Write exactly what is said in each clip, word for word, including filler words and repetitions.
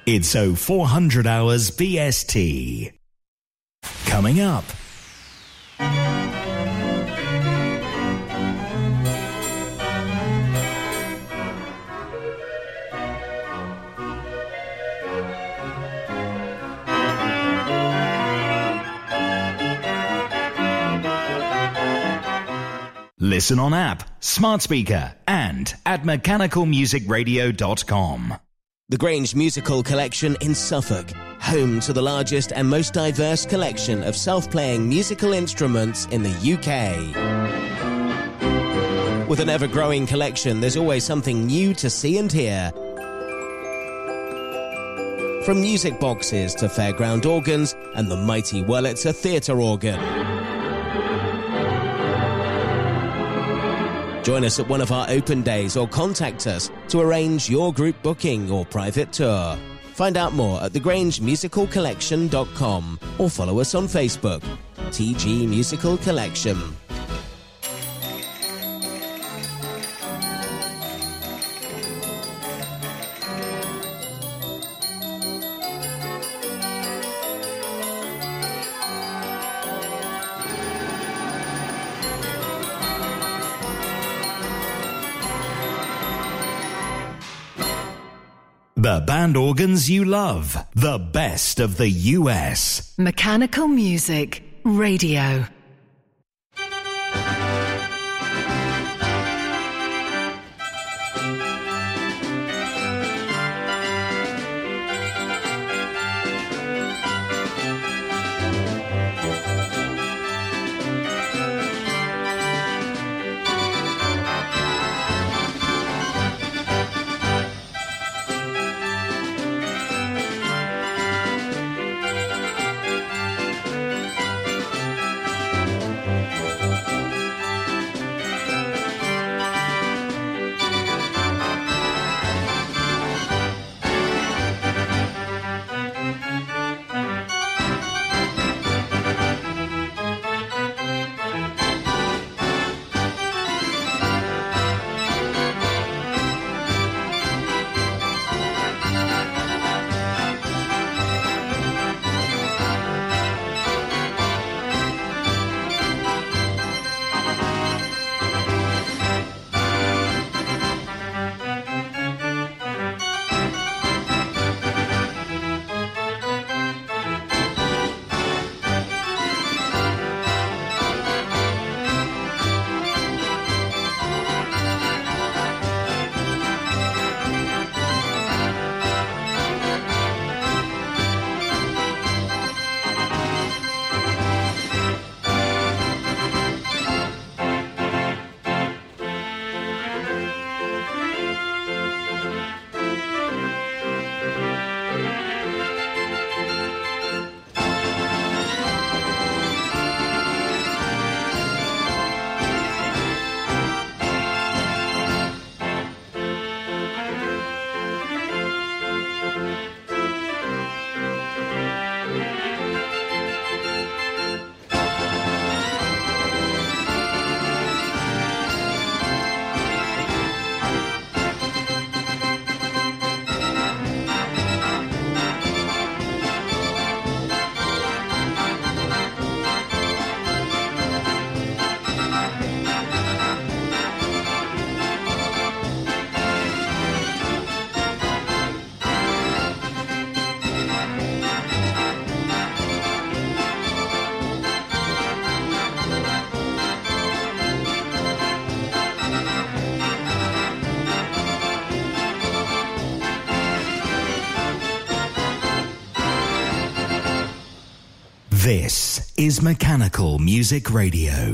It's oh four hundred hours B S T. Coming up. Listen on app, smart speaker, and at mechanical music radio dot com. The Grange Musical Collection in Suffolk, home to the largest and most diverse collection of self-playing musical instruments in the U K. With an ever-growing collection, there's always something new to see and hear. From music boxes to fairground organs and the mighty Wurlitzer theatre organ. Join us at one of our open days or contact us to arrange your group booking or private tour. Find out more at the grange musical collection dot com or follow us on Facebook. T G Musical Collection. The band organs you love. The best of the U S. Mechanical Music Radio. This is Mechanical Music Radio.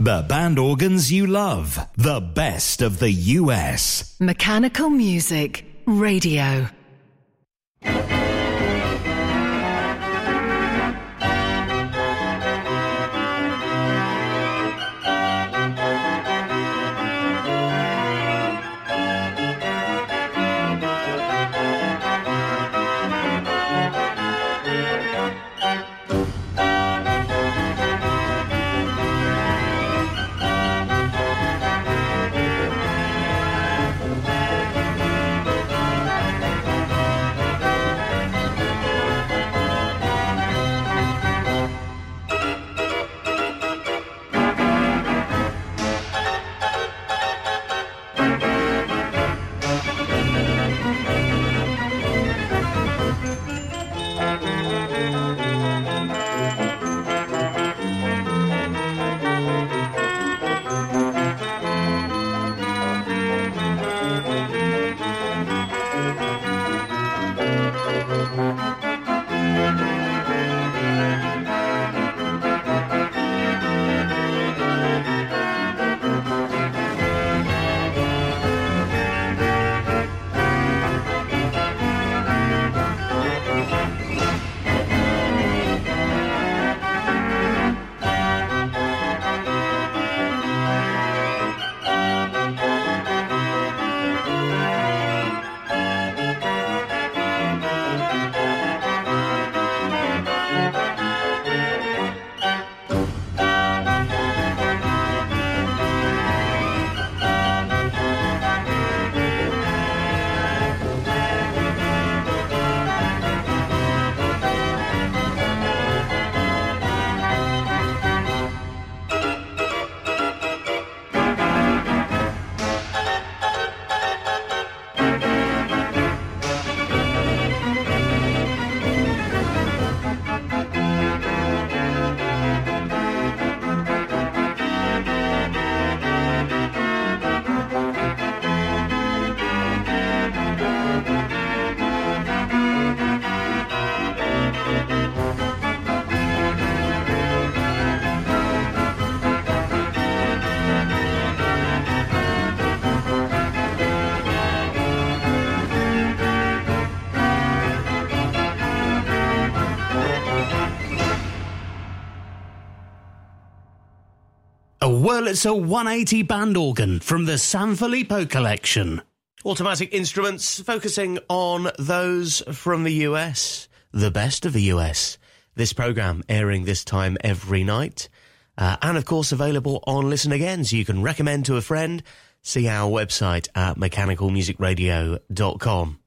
The band organs you love. The best of the U S. Mechanical Music Radio. Wurlitzer one eighty band organ from the Sanfilippo collection. Automatic Instruments, focusing on those from the U S, the best of the U S. This programme airing this time every night. Uh, and of course available on Listen Again, so you can recommend to a friend. See our website at mechanical music radio dot com.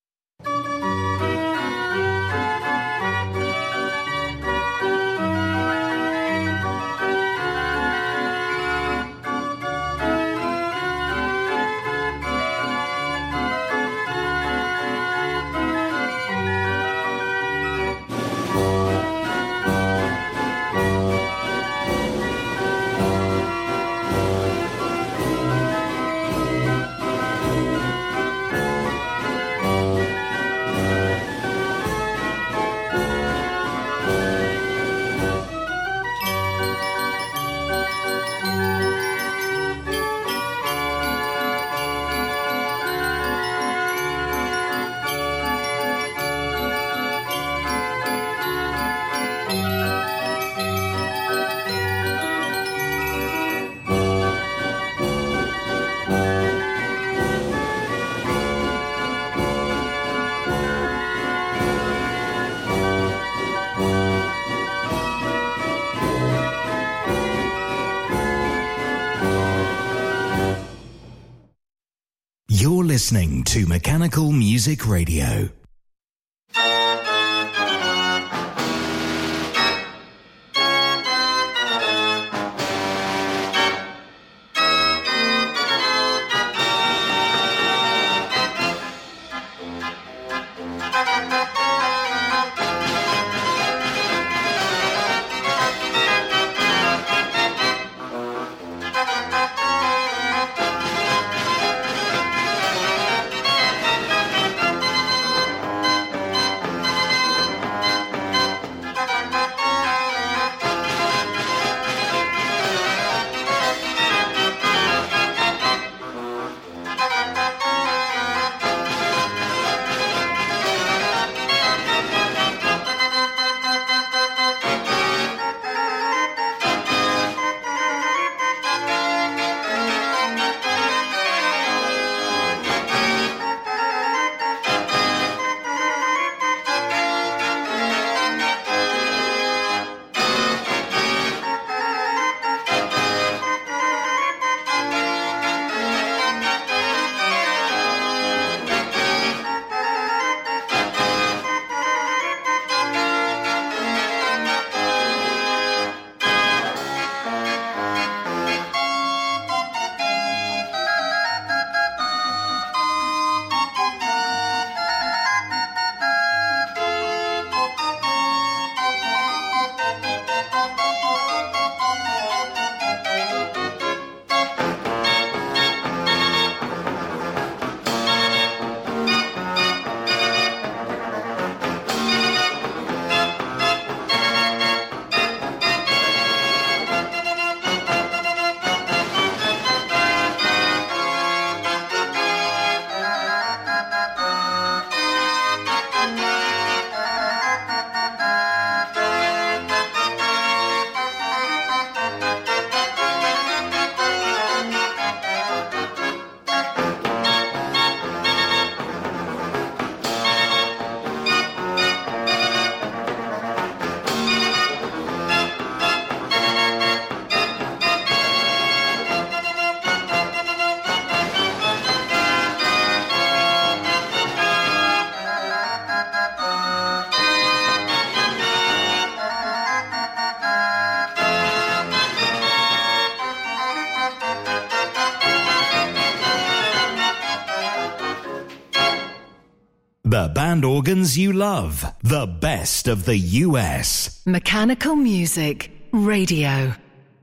You're listening to Mechanical Music Radio. The band organs you love. The best of the U S. Mechanical Music Radio.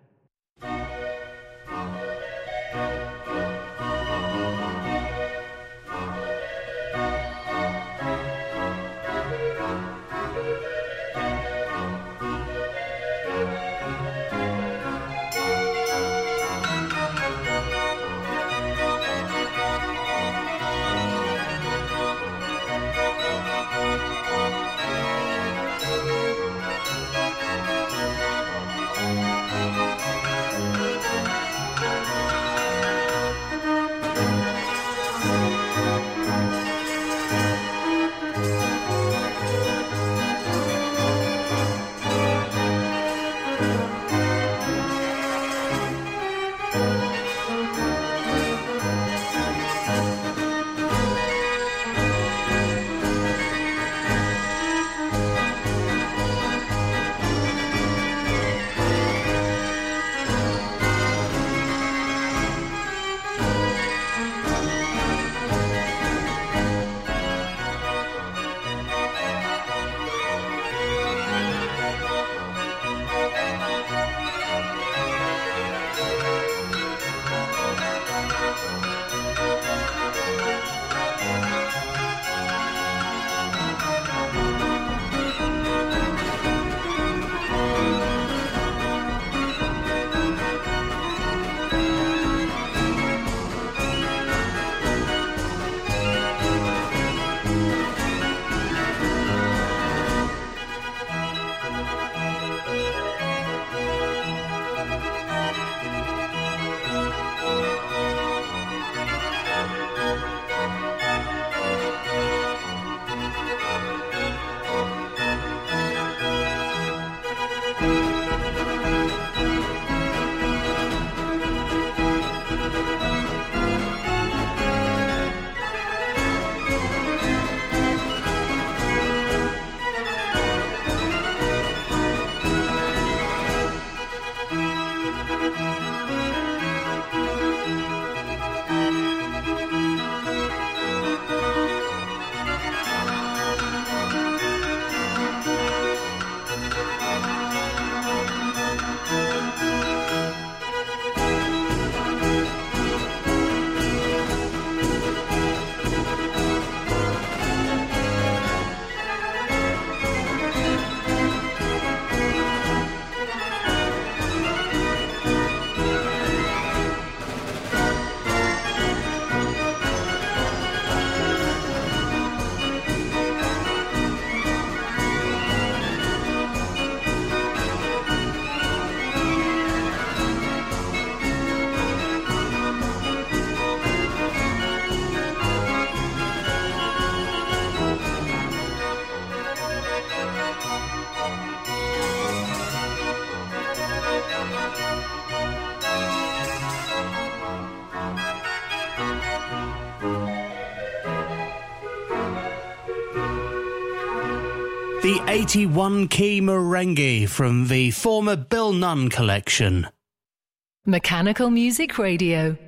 The eighty-one key merengue from the former Bill Nunn collection. Mechanical Music Radio.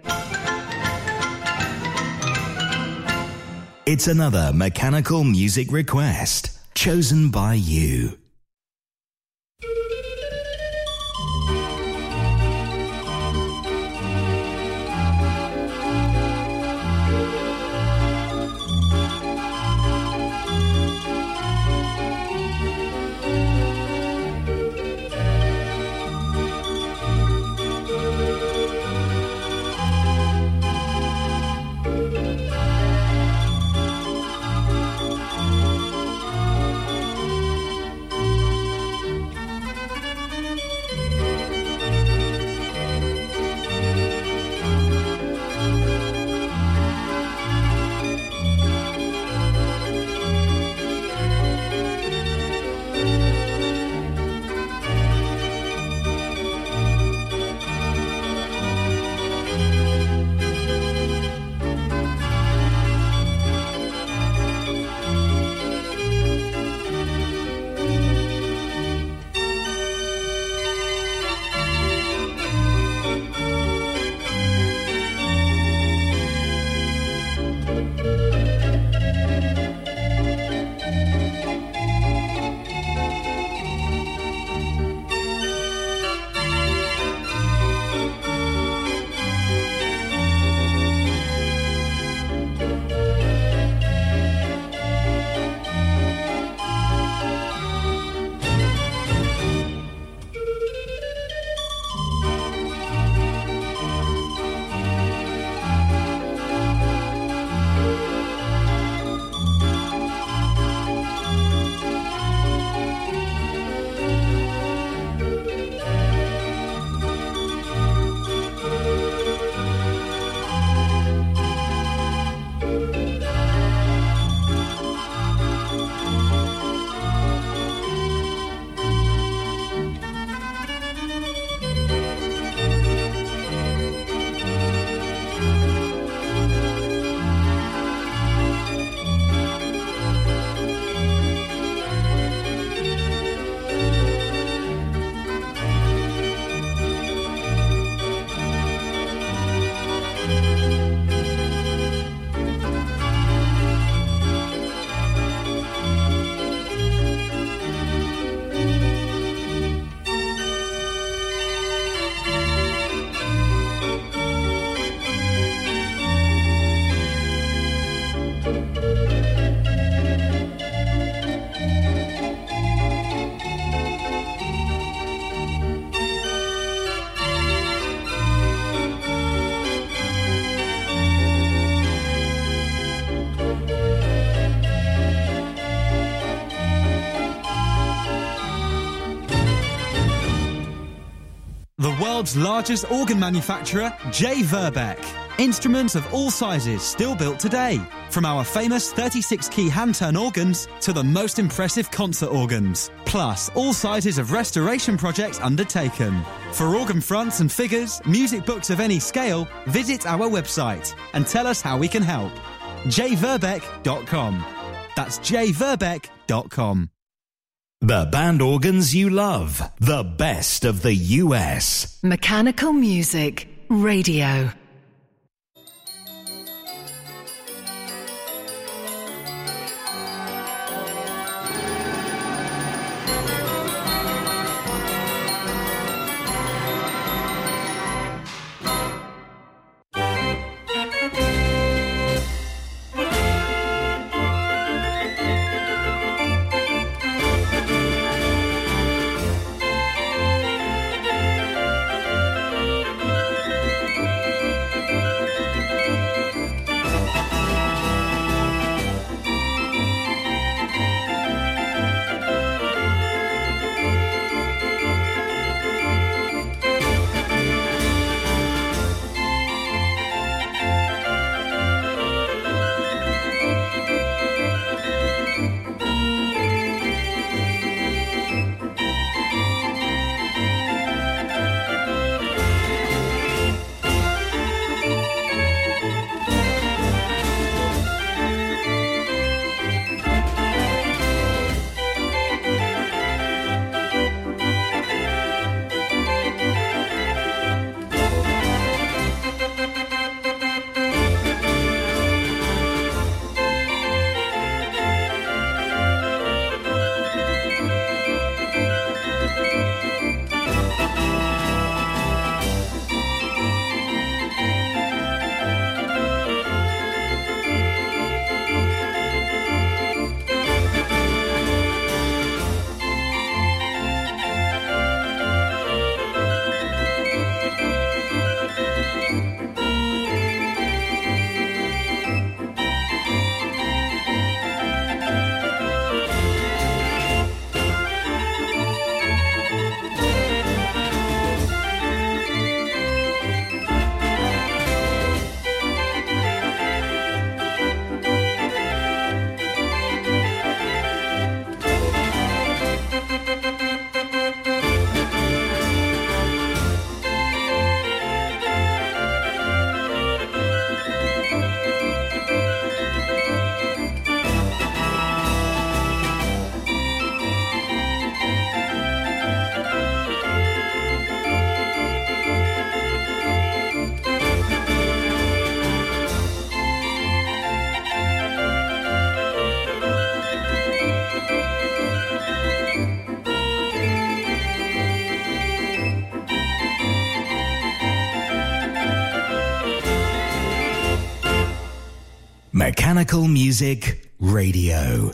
It's another mechanical music request chosen by you. world's largest organ manufacturer, J. Verbeeck. Instruments of all sizes still built today. From our famous thirty-six key hand-turn organs to the most impressive concert organs. Plus, all sizes of restoration projects undertaken. For organ fronts and figures, music books of any scale, visit our website and tell us how we can help. j verbeeck dot com. That's j verbeeck dot com. The band organs you love. The best of the U S. Mechanical Music Radio. Mechanical Music Radio.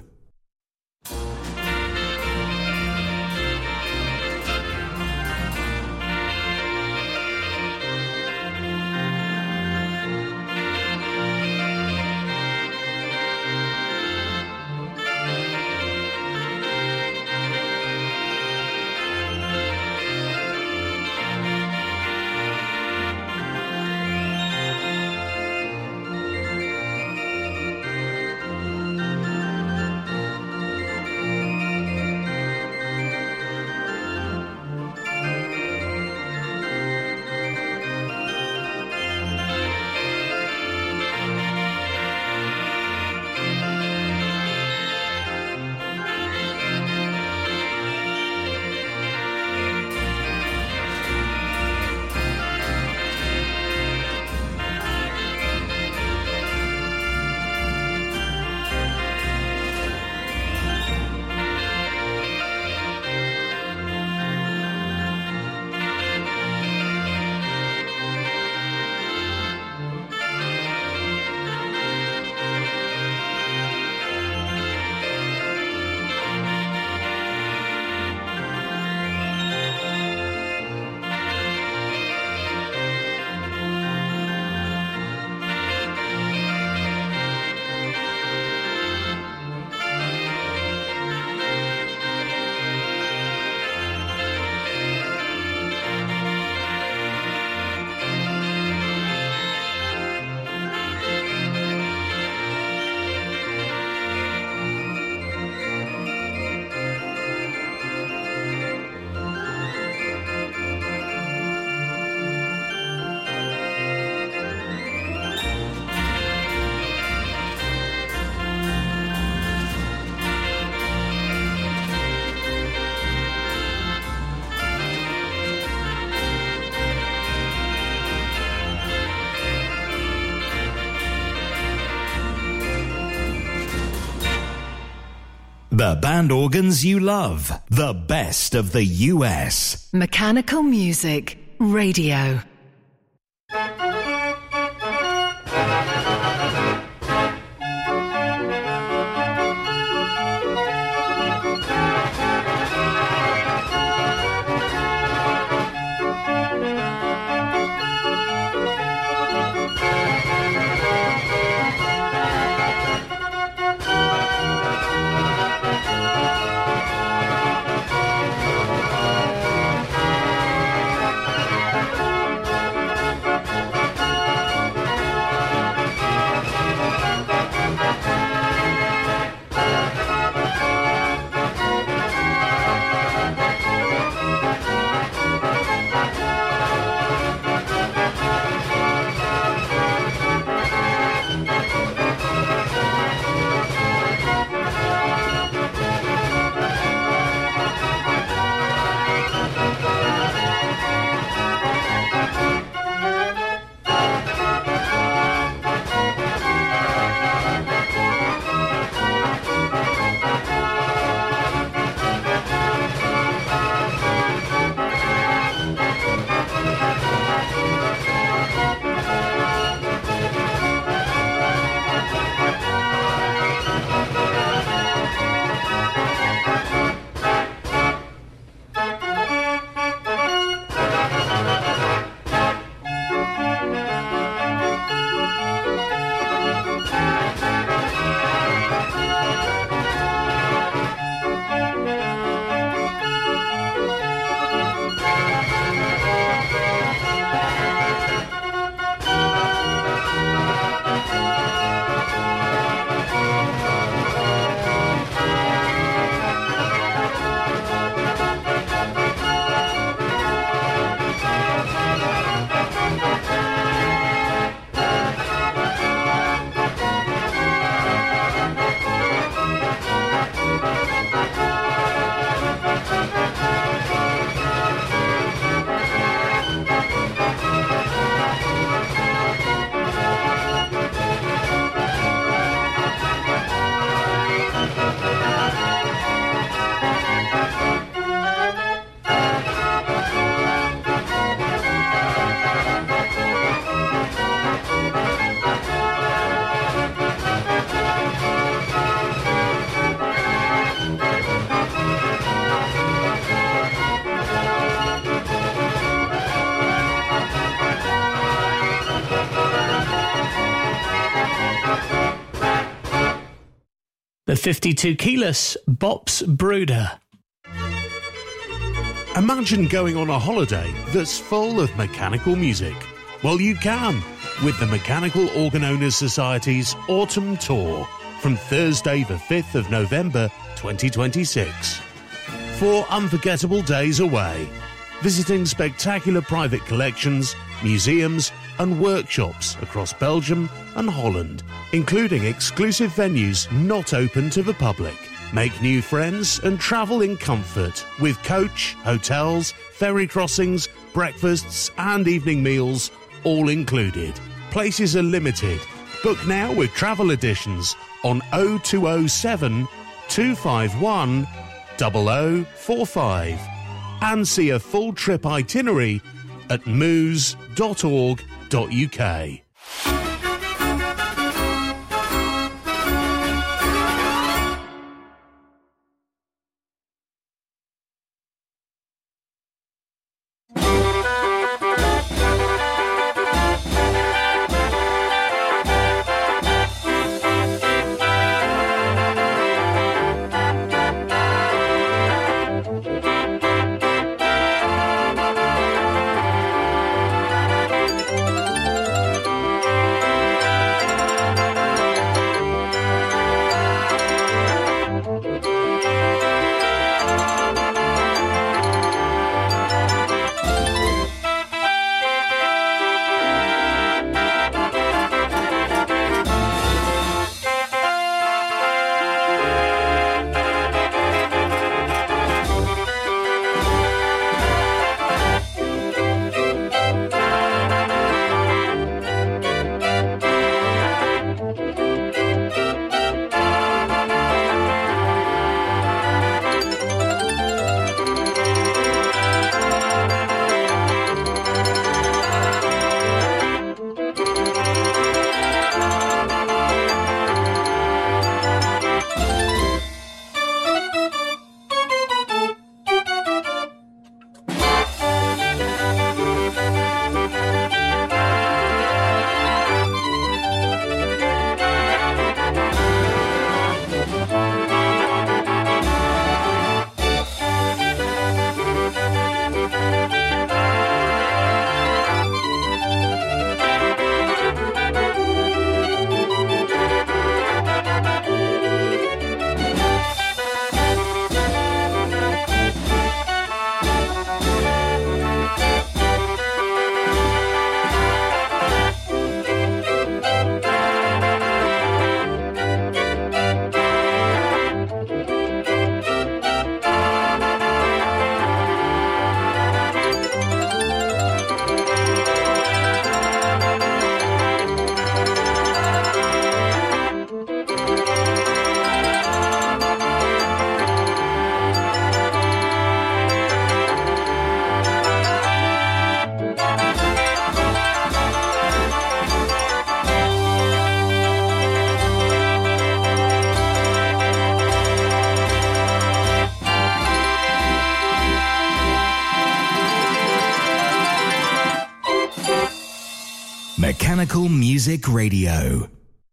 The band organs you love. The best of the U S. Mechanical Music Radio. The fifty-two keyless Bops Brooder. Imagine going on a holiday that's full of mechanical music. Well, you can with the Mechanical Organ Owners Society's Autumn Tour from Thursday the fifth of November twenty twenty-six. Four unforgettable days away, visiting spectacular private collections, museums and workshops across Belgium and Holland, including exclusive venues not open to the public. Make new friends and travel in comfort with coach, hotels, ferry crossings, breakfasts and evening meals all included. Places are limited. Book now with travel editions on oh two oh seven, two five one, oh oh four five and see a full trip itinerary at moose dot org dot U K. Mechanical Music Radio.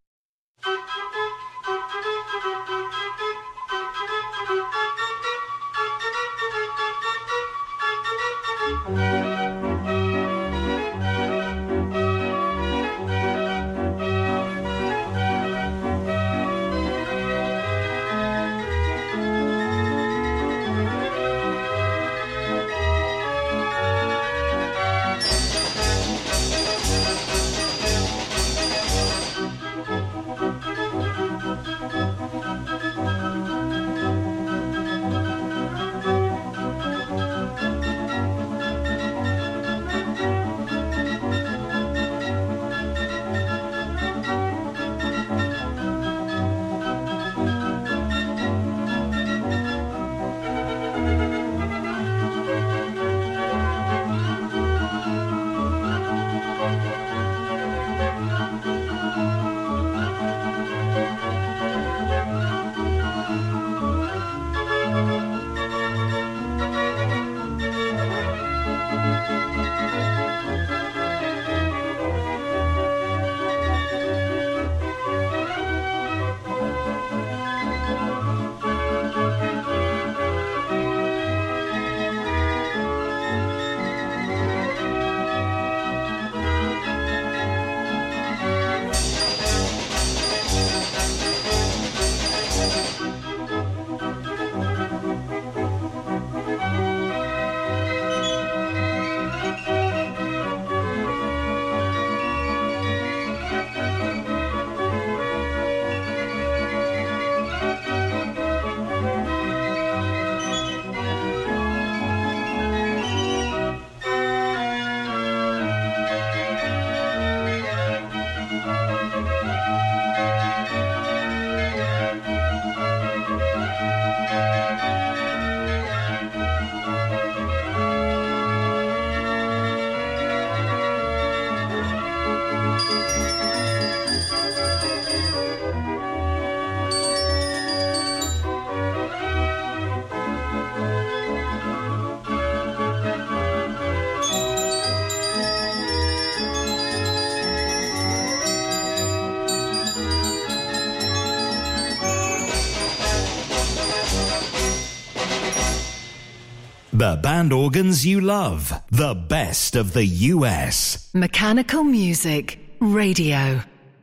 The band organs you love. The best of the U S. Mechanical Music Radio.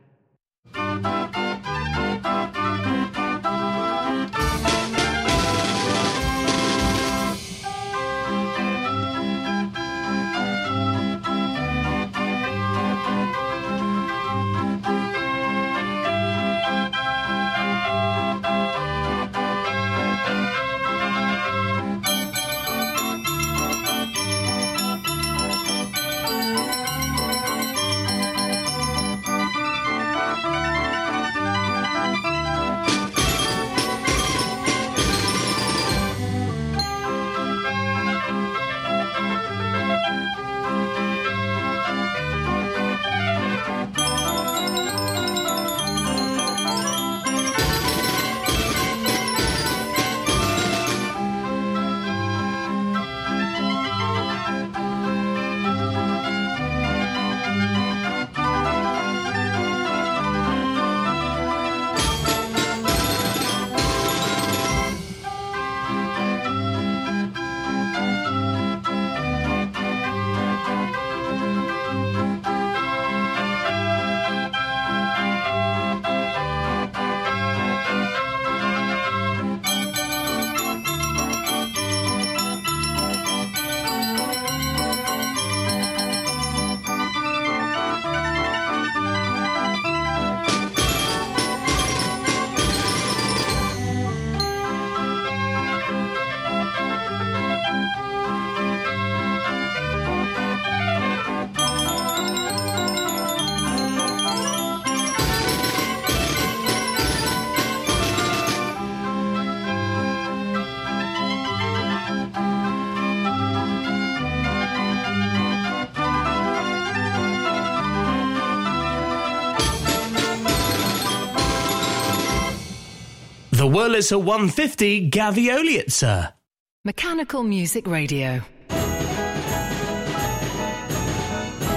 The Wurlitzer one fifty Gaviolietzer. Mechanical Music Radio.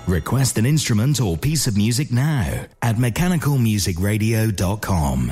Request an instrument or piece of music now at mechanical music radio dot com.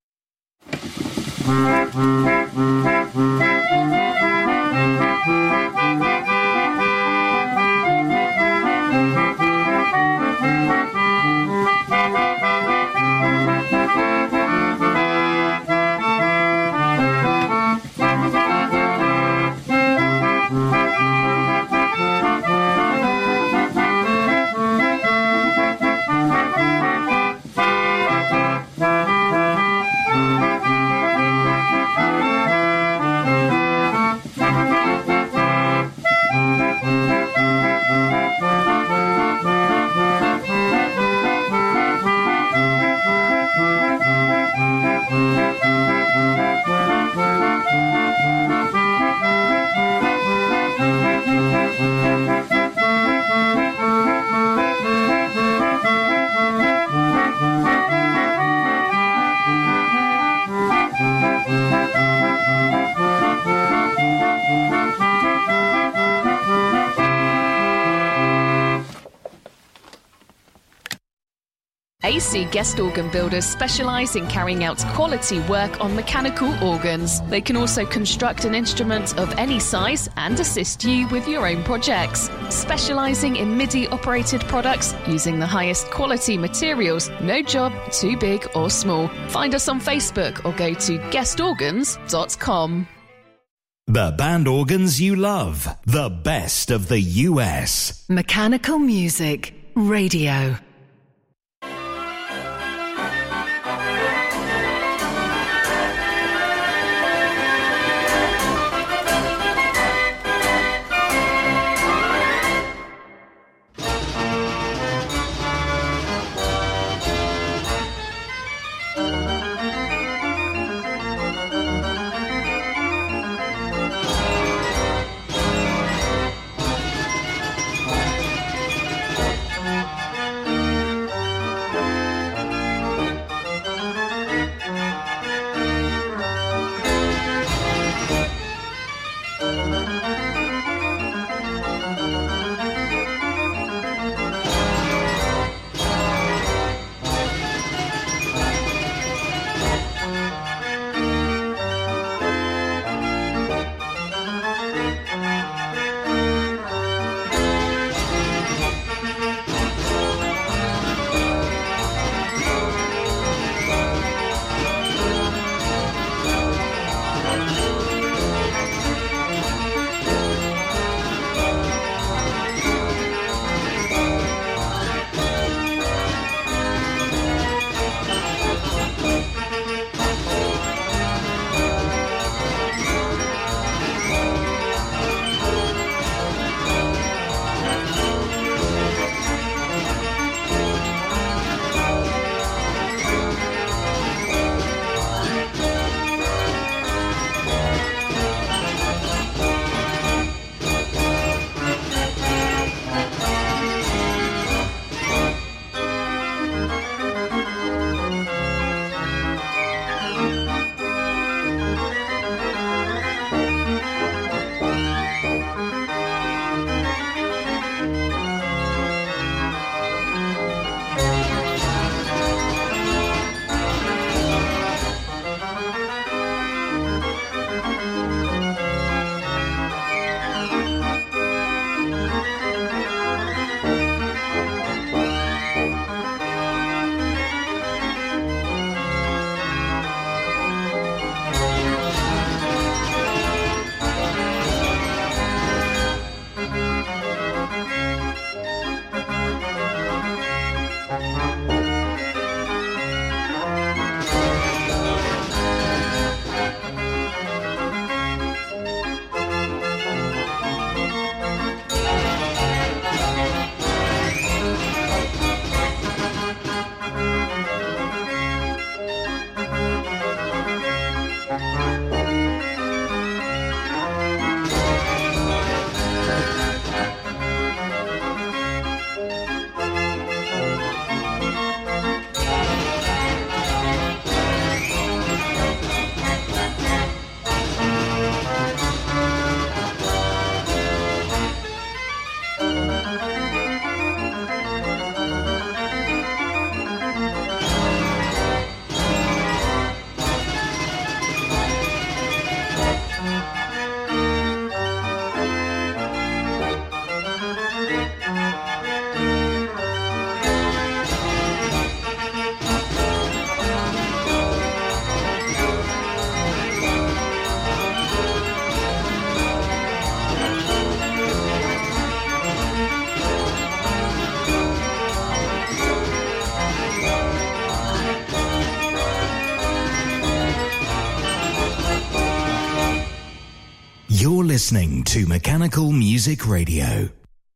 A C Guest Organ Builders specialise in carrying out quality work on mechanical organs. They can also construct an instrument of any size and assist you with your own projects. Specialising in M I D I-operated products using the highest quality materials, no job too big or small. Find us on Facebook or go to guest organs dot com. The band organs you love. The best of the U S. Mechanical Music Radio. listening to Mechanical Music Radio.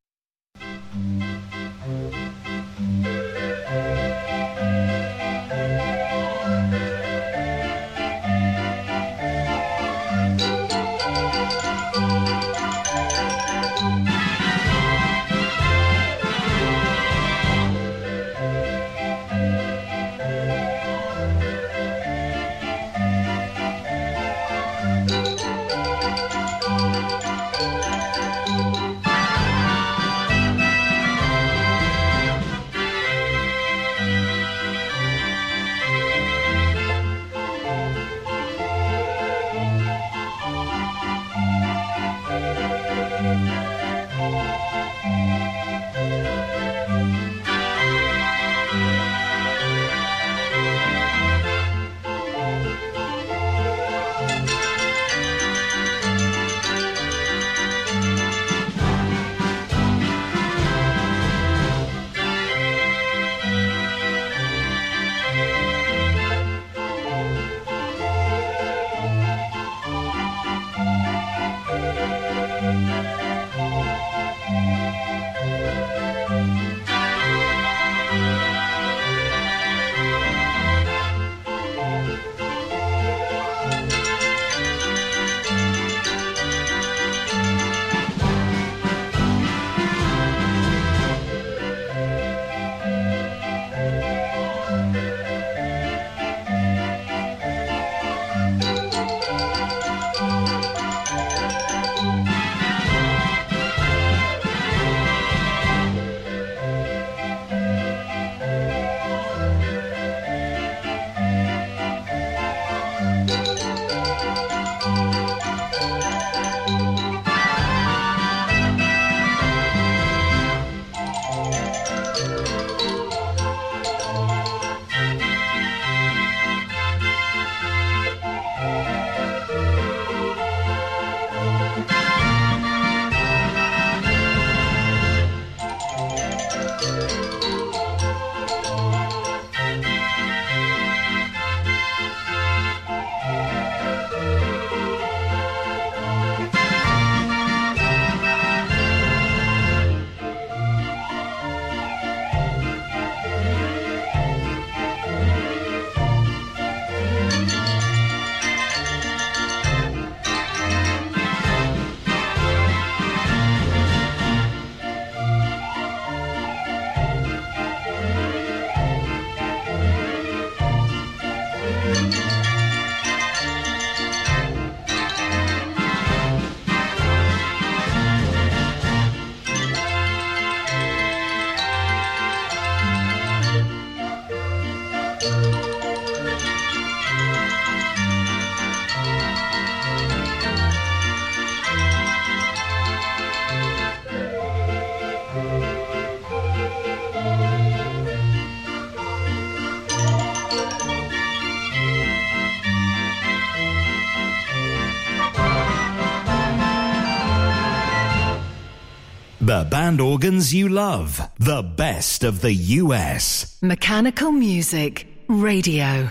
The band organs you love. The best of the U S. Mechanical Music Radio.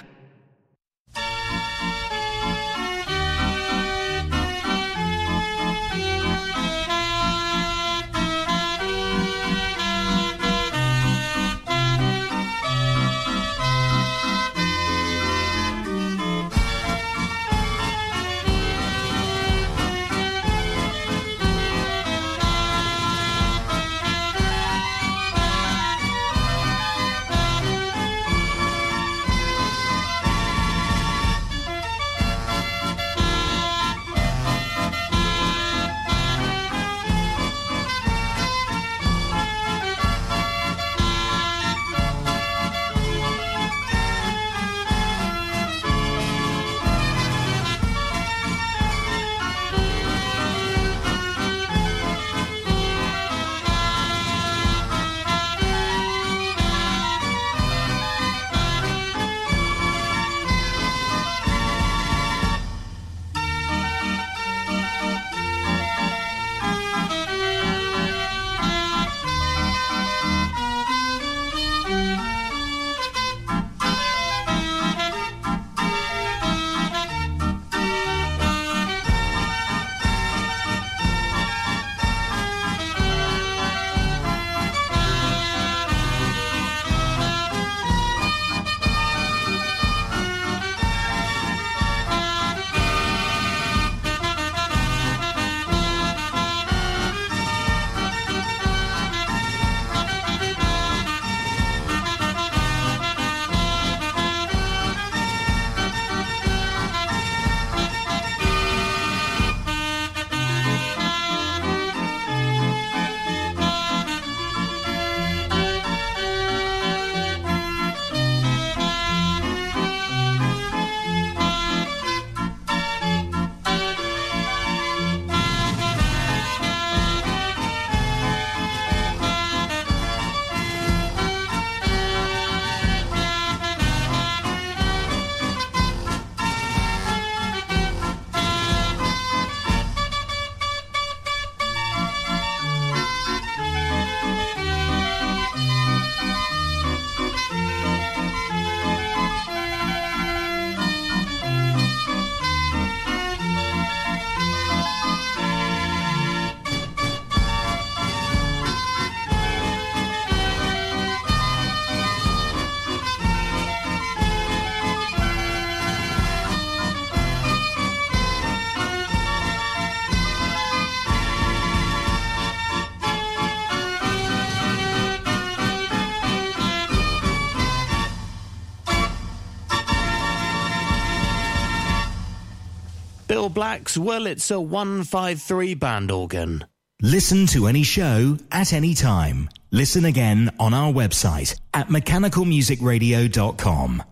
Bill Black's Wurlitzer one five three band organ. Listen to any show at any time. Listen again on our website at mechanical music radio dot com.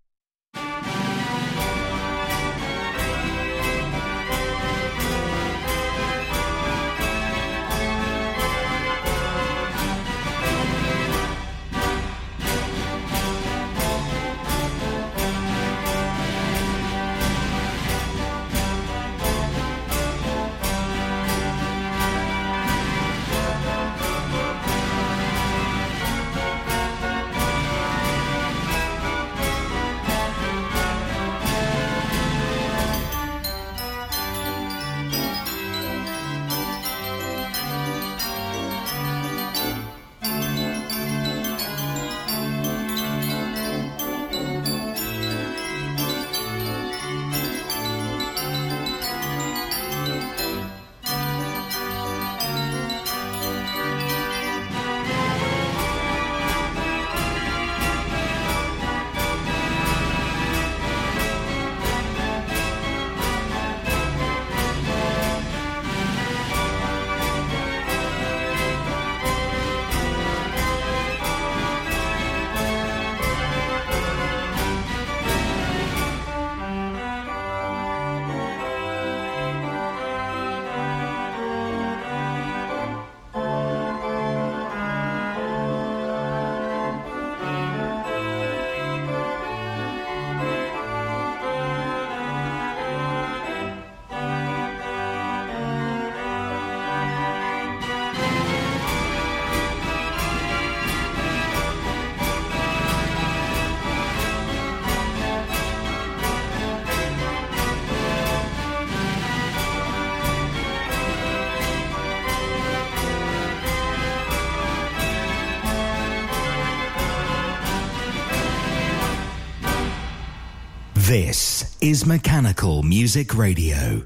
This is Mechanical Music Radio.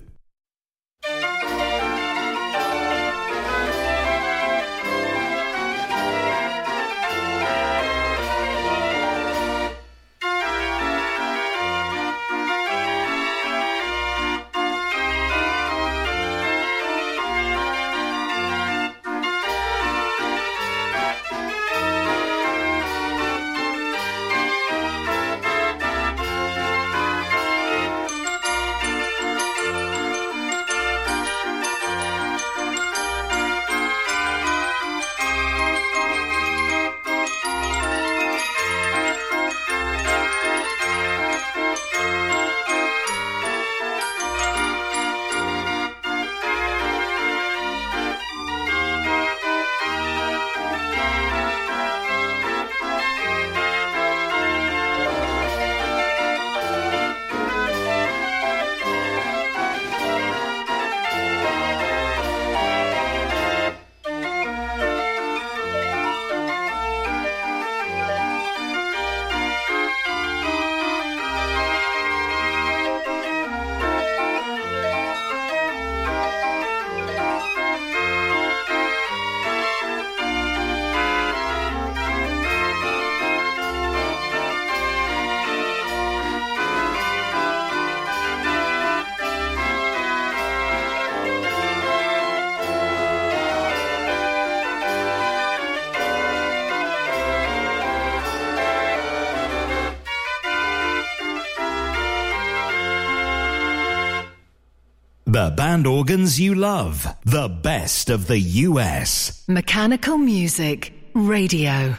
The band organs you love. The best of the U S. Mechanical Music Radio.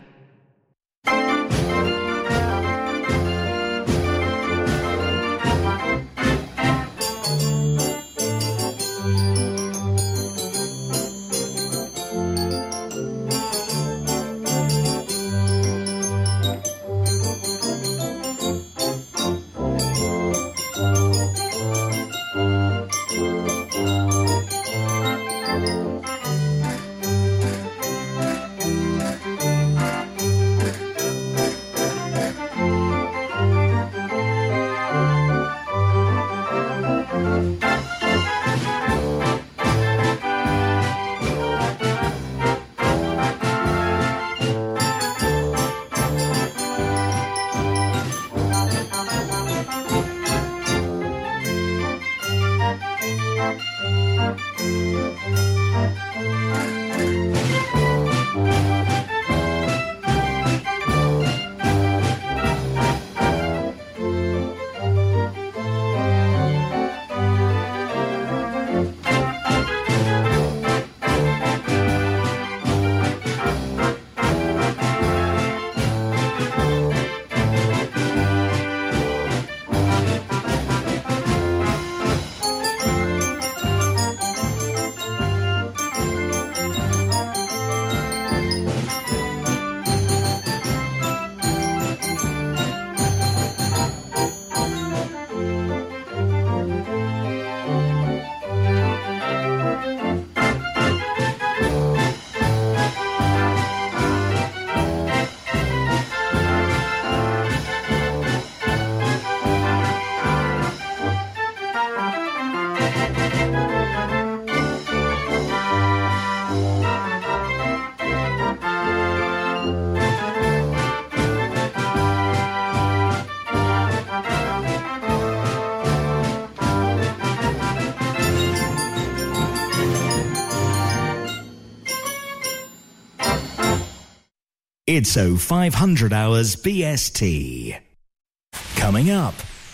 It's oh five hundred hours B S T. Coming up.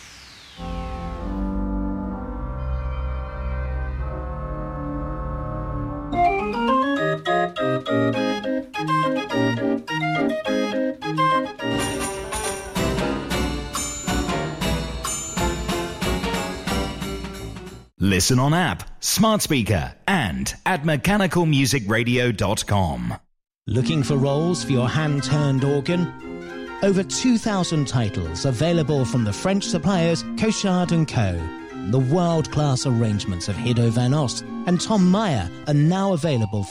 Listen on app, smart speaker, and at mechanical music radio dot com. Looking for rolls for your hand-turned organ? Over two thousand titles available from the French suppliers Cochard and Co. The world-class arrangements of Hiddo van Ost and Tom Meyer are now available